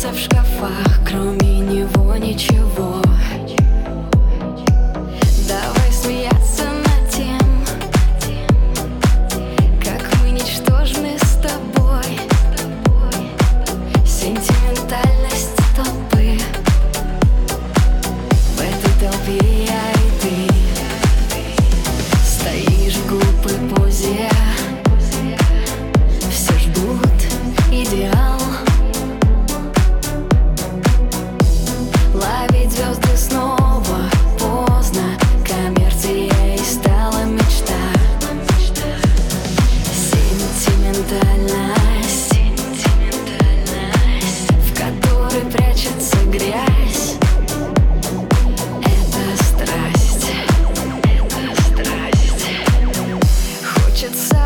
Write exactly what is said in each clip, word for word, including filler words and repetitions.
в шкафах, кроме него ничего. Давай смеяться над тем, как мы ничтожны с тобой. Сентиментальность толпы, в этой толпе я и ты. Стоишь в глупой позе, все ждут идеал. Ловить звезды снова поздно, коммерцией стала мечта. Сентиментальность, в которой прячется грязь. Это страсть, это страсть. Хочется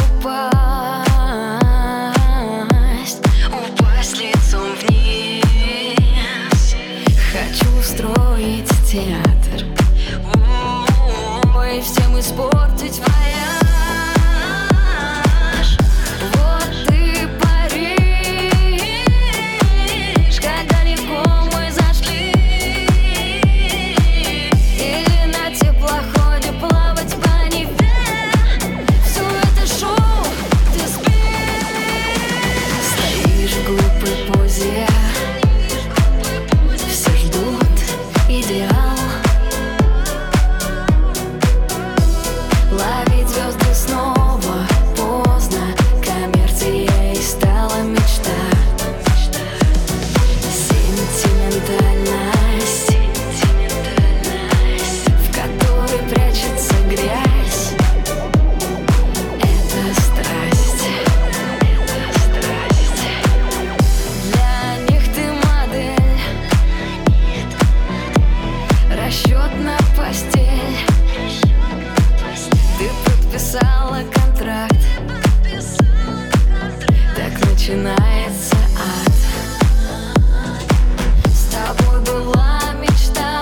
упасть, упасть лицом вниз. Хочу устроить театр, ой, всем испортить вояж. Вот и Париж, как далеко мы зашли. Или на теплоходе плавать по Неве. Все это шоу, ты спишь. Стоишь в глупой позе, все ждут идеал. Ловить звезды снова поздно, коммерцией стала мечта. Сентиментальность, в которой прячется грязь. Это страсть, это страсть. Для них ты модель, расчет на постель. Ты подписала контракт, так начинается ад. С тобой была мечта,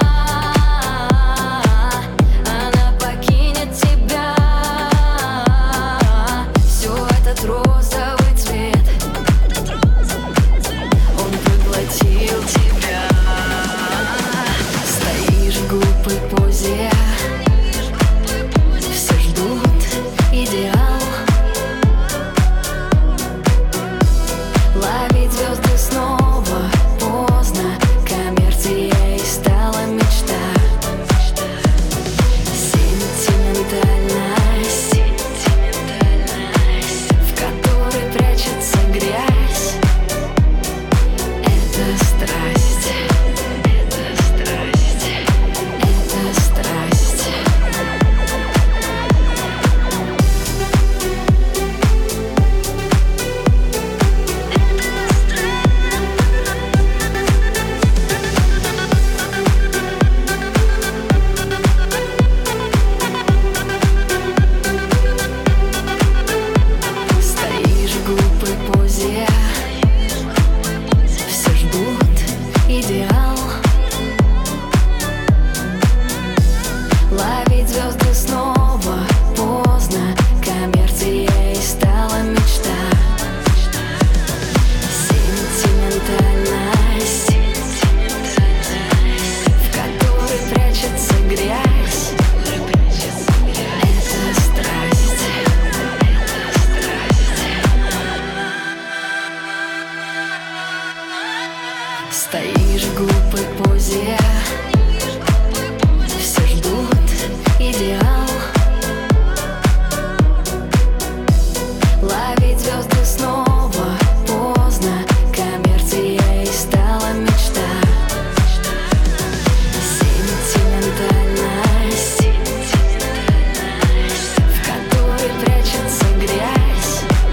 она покинет тебя. Все этот розовый цвет, он поглотил тебя. Стоишь в глупой позе, все ждут идеал. Ловить звезды снова поздно, коммерцией стала мечта. Сентиментальность, в которой прячется грязь. Это страсть, это страсть, это страсть. Стоишь в глупой позе, все ждут идеал. Ловить звезды снова поздно, коммерцией стала мечта. Сентиментальность, в которой прячется грязь. Это страсть, это страсть. Стоишь в глупой позе, все ждут идеал. Ловить звезды снова поздно, коммерцией стала мечта. Сентиментальность, в которой прячется грязь.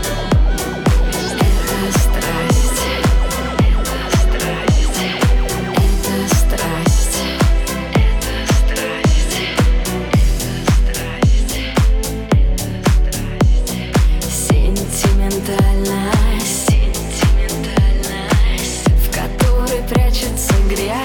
Это страсть, это страсть, это страсть, это страсть, это страсть. Сентиментальность, в которой прячется грязь.